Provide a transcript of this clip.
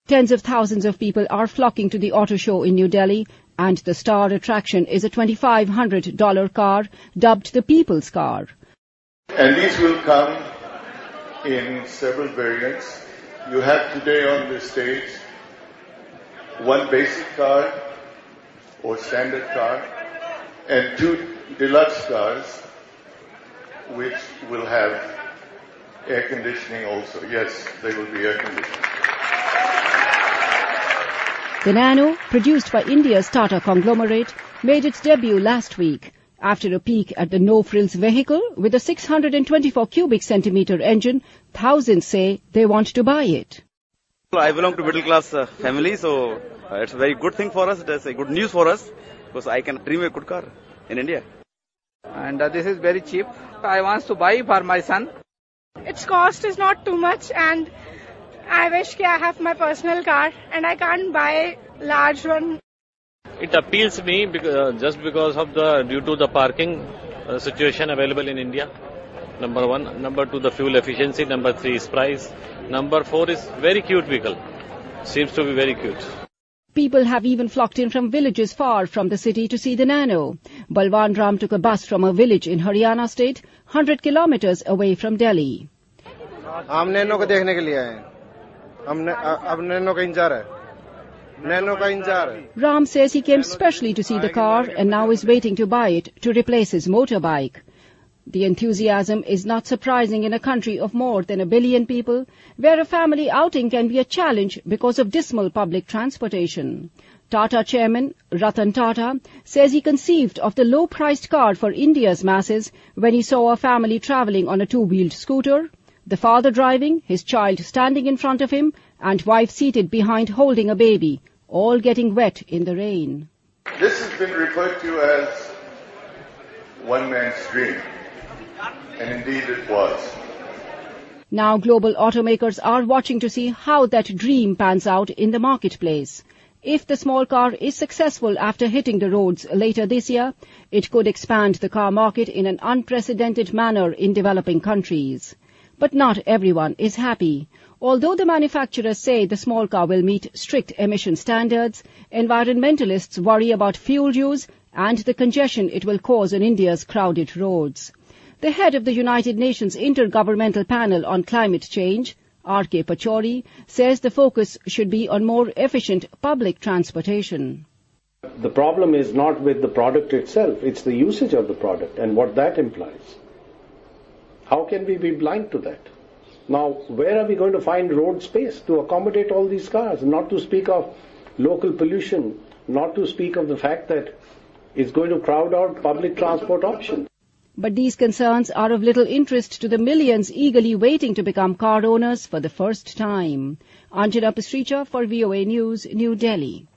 Tens of thousands of people are flocking to the auto show in New Delhi, and the star attraction is a $2,500 car dubbed the People's Car. And these will come in several variants. You have today on the stage one basic car or standard car and two deluxe cars which will have air conditioning also. Yes, they will be air conditioned. The Nano, produced by India's Tata conglomerate, made its debut last week. After a peek at the no-frills vehicle with a 624 cubic centimetre engine, thousands say they want to buy it. I belong to middle-class family, so it's a very good thing for us. It's a good news for us because I can dream a good car in India. And this is very cheap. I want to buy for my son. Its cost is not too much, and I wish I have my personal car and I can't buy large one. It appeals me just because of due to the parking situation available in India. Number one. Number two, the fuel efficiency. Number three is price. Number four is very cute vehicle. Seems to be very cute. People have even flocked in from villages far from the city to see the Nano. Balwan Ram took a bus from a village in Haryana state, 100 kilometers away from Delhi. हम Nano को देखने के लिए आए। अब nano का इंतजार है। Ram says he came specially to see the car and now is waiting to buy it to replace his motorbike. The enthusiasm is not surprising in a country of more than 1 billion people, where a family outing can be a challenge because of dismal public transportation. Tata chairman Ratan Tata says he conceived of the low-priced car for India's masses when he saw a family travelling on a two-wheeled scooter, the father driving, his child standing in front of him, and wife seated behind holding a baby, all getting wet in the rain. This has been referred to as one man's dream, and indeed it was. Now global automakers are watching to see how that dream pans out in the marketplace. If the small car is successful after hitting the roads later this year, it could expand the car market in an unprecedented manner in developing countries. But not everyone is happy. Although the manufacturers say the small car will meet strict emission standards, environmentalists worry about fuel use and the congestion it will cause on India's crowded roads. The head of the United Nations Intergovernmental Panel on Climate Change, R.K. Pachauri, says the focus should be on more efficient public transportation. The problem is not with the product itself, it's the usage of the product and what that implies. How can we be blind to that? Now, where are we going to find road space to accommodate all these cars? Not to speak of local pollution, not to speak of the fact that it's going to crowd out public transport options. But these concerns are of little interest to the millions eagerly waiting to become car owners for the first time. Anjana Pastricha for VOA News, New Delhi.